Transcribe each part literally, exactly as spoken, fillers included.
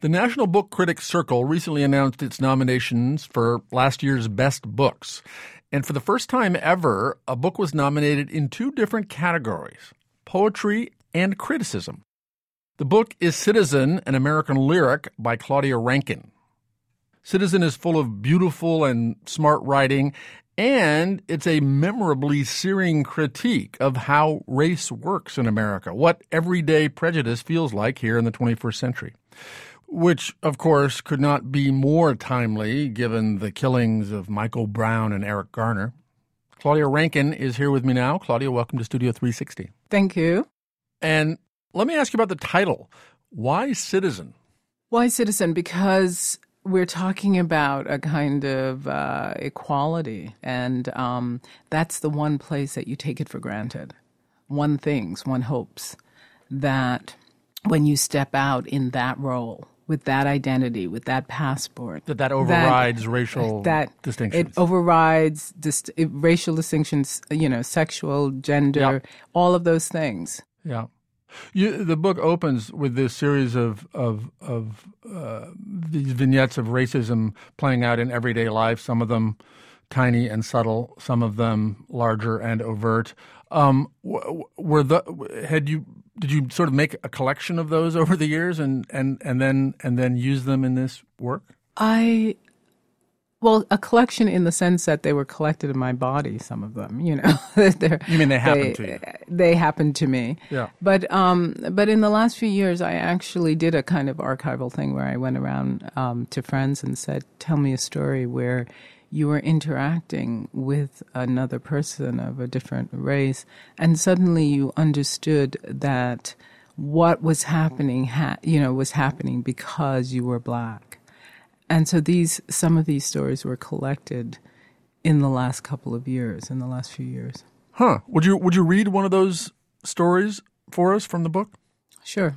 The National Book Critics Circle recently announced its nominations for last year's best books. And for the first time ever, a book was nominated in two different categories, poetry and criticism. The book is Citizen, an American Lyric by Claudia Rankine. Citizen is full of beautiful and smart writing, and it's a memorably searing critique of how race works in America, what everyday prejudice feels like here in the twenty-first century. Which, of course, could not be more timely given the killings of Michael Brown and Eric Garner. Claudia Rankine is here with me now. Claudia, welcome to Studio three sixty. Thank you. And let me ask you about the title. Why Citizen? Why Citizen? Because we're talking about a kind of uh, equality, and um, that's the one place that you take it for granted. One thinks, one hopes that when you step out in that role, with that identity, with that passport. That that overrides that, racial that distinctions. It overrides dist- it, racial distinctions, you know, sexual, gender, Yep. all of those things. Yeah. You, the book opens with this series of of, of uh, these vignettes of racism playing out in everyday life, some of them tiny and subtle, some of them larger and overt. Um, were the had you did you sort of make a collection of those over the years and, and, and then and then use them in this work? I well, a collection in the sense that they were collected in my body. Some of them, you know, you mean they happened they, to you? They happened to me. Yeah. But um, but in the last few years, I actually did a kind of archival thing where I went around um, to friends and said, "Tell me a story where you were interacting with another person of a different race, and suddenly you understood that what was happening, ha- you know, was happening because you were Black." And so these, some of these stories were collected in the last couple of years, in the last few years. Huh. Would you would you read one of those stories for us from the book? Sure.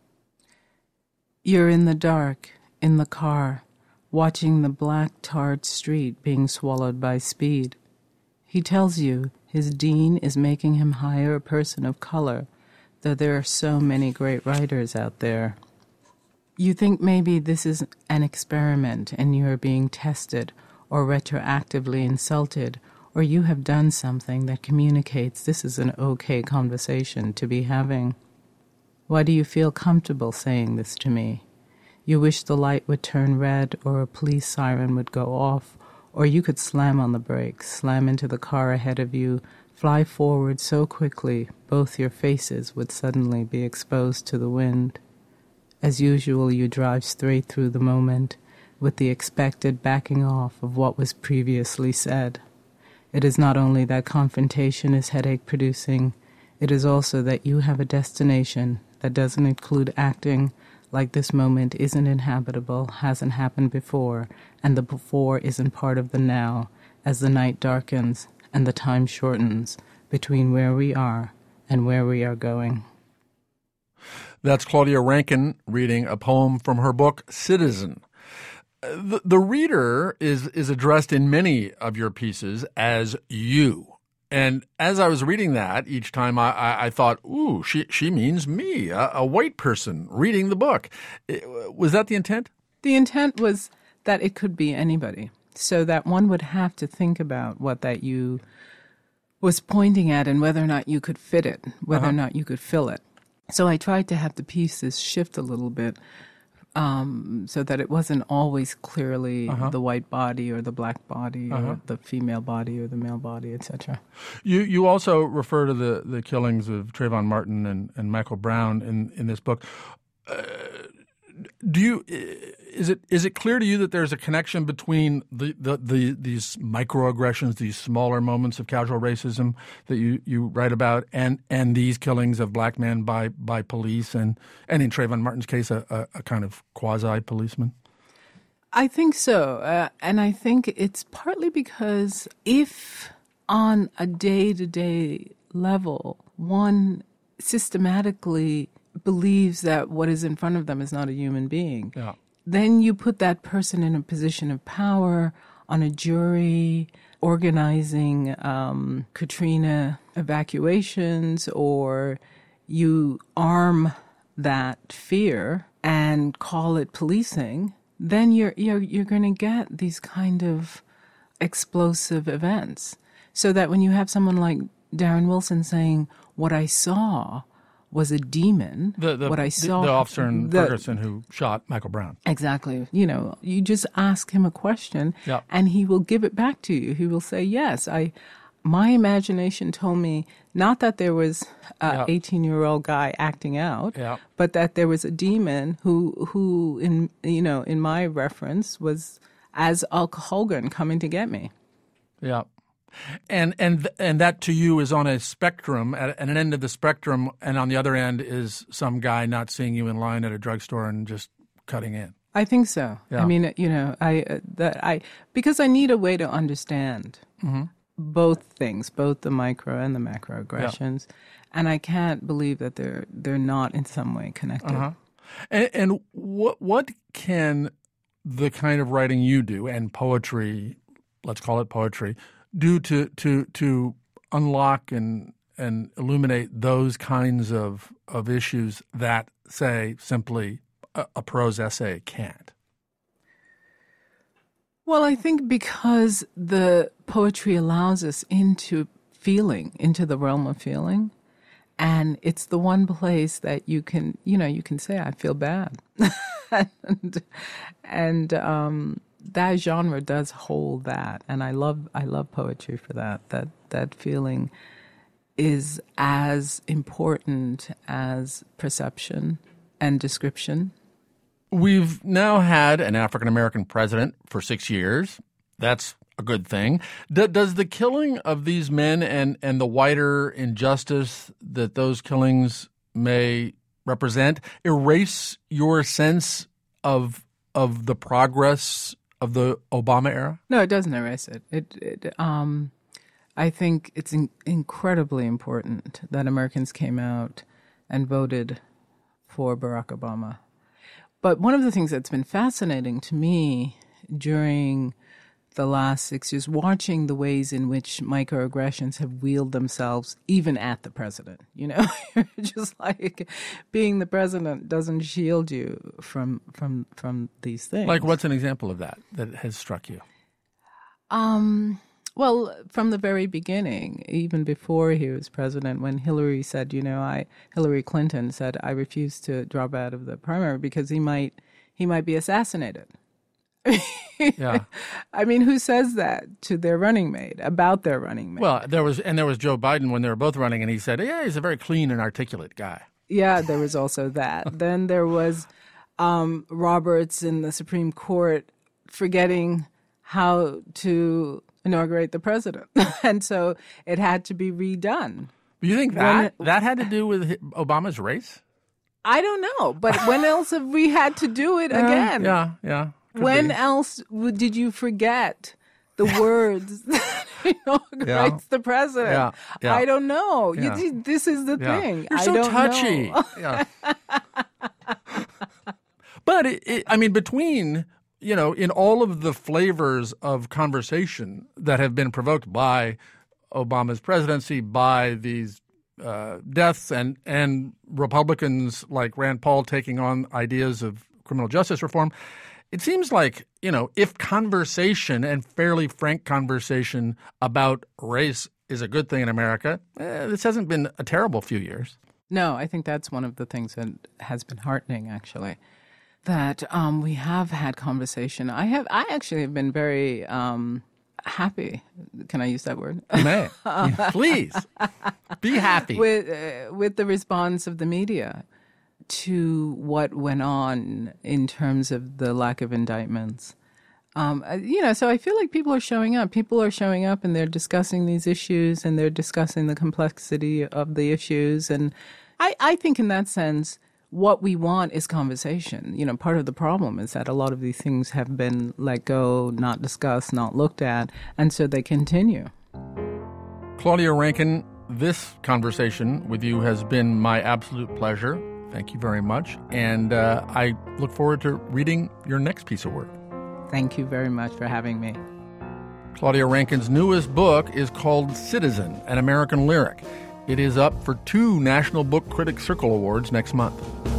You're in the dark, in the car, watching the black tarred street being swallowed by speed. He tells you his dean is making him hire a person of color, though there are so many great writers out there. You think maybe this is an experiment and you are being tested or retroactively insulted, or you have done something that communicates this is an okay conversation to be having. Why do you feel comfortable saying this to me? You wish the light would turn red or a police siren would go off, or you could slam on the brakes, slam into the car ahead of you, fly forward so quickly both your faces would suddenly be exposed to the wind. As usual, you drive straight through the moment with the expected backing off of what was previously said. It is not only that confrontation is headache-producing, it is also that you have a destination that doesn't include acting like this moment isn't inhabitable, hasn't happened before, and the before isn't part of the now, as the night darkens and the time shortens between where we are and where we are going. That's Claudia Rankine reading a poem from her book, Citizen. The, the reader is, is addressed in many of your pieces as you. And as I was reading that, each time I, I, I thought, ooh, she, she means me, a, a white person reading the book. Was that the intent? The intent was that it could be anybody, so that one would have to think about what that you was pointing at and whether or not you could fit it, whether uh-huh. or not you could fill it. So I tried to have the pieces shift a little bit um, so that it wasn't always clearly uh-huh. the white body or the black body uh-huh. or the female body or the male body, et cetera. You you also refer to the, the killings of Trayvon Martin and, and Michael Brown in, in this book. Uh, do you is it is it clear to you that there's a connection between the, the, the these microaggressions, these smaller moments of casual racism that you, you write about, and, and these killings of black men by by police, and, and in Trayvon Martin's case, a, a, a kind of quasi policeman? I think so, uh, and I think it's partly because if on a day to day level one systematically believes that what is in front of them is not a human being, yeah. then you put that person in a position of power on a jury, organizing um, Katrina evacuations, or you arm that fear and call it policing, then you're you're you're going to get these kind of explosive events. So that when you have someone like Darren Wilson saying, "What I saw was a demon," the, the, what I saw, the, the officer in the, Ferguson who shot Michael Brown. Exactly. You know, you just ask him a question, yeah. and he will give it back to you. He will say, "Yes, I." My imagination told me not that there was an eighteen-year-old guy acting out, yeah. but that there was a demon who, who in you know, in my reference, was as Hulk Hogan coming to get me. Yeah, and and and that to you is on a spectrum, at an end of the spectrum, and on the other end is some guy not seeing you in line at a drugstore and just cutting in. I think so. Yeah. I mean, you know, I uh, that I because I need a way to understand. Mm-hmm. Both things, both the micro and the macroaggressions, yeah. and I can't believe that they're they're not in some way connected. Uh-huh. And, and what what can the kind of writing you do and poetry, let's call it poetry, do to to to unlock and and illuminate those kinds of of issues that, say, simply a, a prose essay can't? Well, I think because the poetry allows us into feeling, into the realm of feeling, and it's the one place that you can, you know, you can say, I feel bad. and and um, that genre does hold that, and I love I love poetry for that. That that feeling is as important as perception and description. We've now had an African-American president for six years. That's a good thing. D- does the killing of these men and, and the wider injustice that those killings may represent erase your sense of of the progress of the Obama era? No, it doesn't erase it. It, it um, I think it's in- incredibly important that Americans came out and voted for Barack Obama. But one of the things that's been fascinating to me during the last six years, watching the ways in which microaggressions have wheeled themselves even at the president, you know, just like being the president doesn't shield you from from from these things. Like what's an example of that that has struck you? Um. Well, from the very beginning, even before he was president, when Hillary said, you know, I Hillary Clinton said, I refuse to drop out of the primary because he might he might be assassinated. Yeah. I mean, who says that to their running mate, about their running mate? Well, there was and there was Joe Biden when they were both running, and he said, yeah, he's a very clean and articulate guy. Yeah, there was also that. Then there was um, Roberts in the Supreme Court forgetting how to inaugurate the president. And so it had to be redone. Do you think that when, that had to do with Obama's race? I don't know. But when else have we had to do it uh, again? Yeah, yeah. When be. else w- did you forget the words that inaugurates yeah. the president? Yeah, yeah. I don't know. Yeah. You, this is the yeah. thing. You're I so don't touchy. know. Yeah. But, it, it, I mean, between... You know, in all of the flavors of conversation that have been provoked by Obama's presidency, by these uh, deaths, and and Republicans like Rand Paul taking on ideas of criminal justice reform, it seems like, you know, if conversation and fairly frank conversation about race is a good thing in America, eh, this hasn't been a terrible few years. No, I think that's one of the things that has been heartening, actually. That um, we have had conversation. I have. I actually have been very um, happy. Can I use that word? You may. Please be happy with uh, with the response of the media to what went on in terms of the lack of indictments. Um, you know, so I feel like people are showing up. People are showing up, and they're discussing these issues, and they're discussing the complexity of the issues. And I, I think, in that sense, what we want is conversation. You know, part of the problem is that a lot of these things have been let go, not discussed, not looked at, and so they continue. Claudia Rankine, this conversation with you has been my absolute pleasure. Thank you very much. And uh, I look forward to reading your next piece of work. Thank you very much for having me. Claudia Rankine's newest book is called Citizen, an American Lyric. It is up for two National Book Critics Circle Awards next month.